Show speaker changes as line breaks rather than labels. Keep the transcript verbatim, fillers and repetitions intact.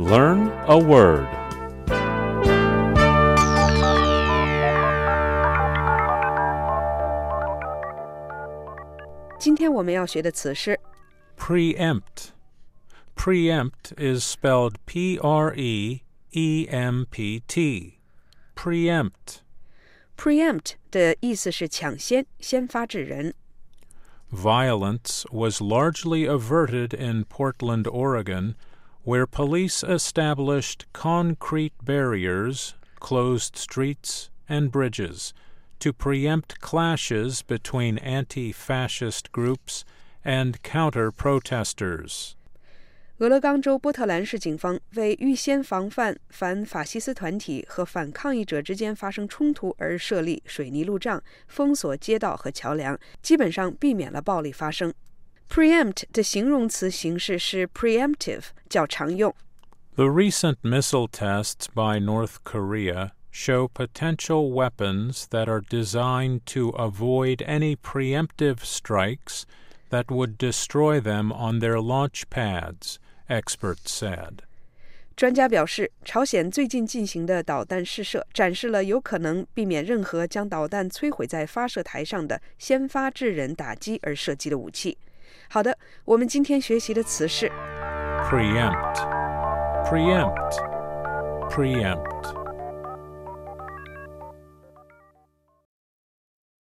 Learn a word.
Preempt. 今天我们要学的词是
Preempt. Preempt is spelled P R E E M P T. Preempt.
preempt 的意思是抢先，先发制人。
Violence was largely averted in Portland, Oregon, where police established concrete barriers, closed streets, and bridges to preempt clashes between anti-fascist groups and counter-protesters.
俄勒冈州波特兰市警方为预先防范反法西斯团体和反抗议者之间发生冲突而设立水泥路障，封锁街道和桥梁，基本上避免了暴力发生。Preempt 的形容词形式是 preemptive， 较常用。
The recent missile tests by North Korea show potential weapons that are designed to avoid any preemptive strikes that would destroy them on their launch pads, experts said.
专家表示，朝鲜最近进行的导弹试射展示了有可能避免任何将导弹摧毁在发射台上的先发制人打击而设计的武器。好的，我们今天学习的词是
Preempt. Preempt. Preempt.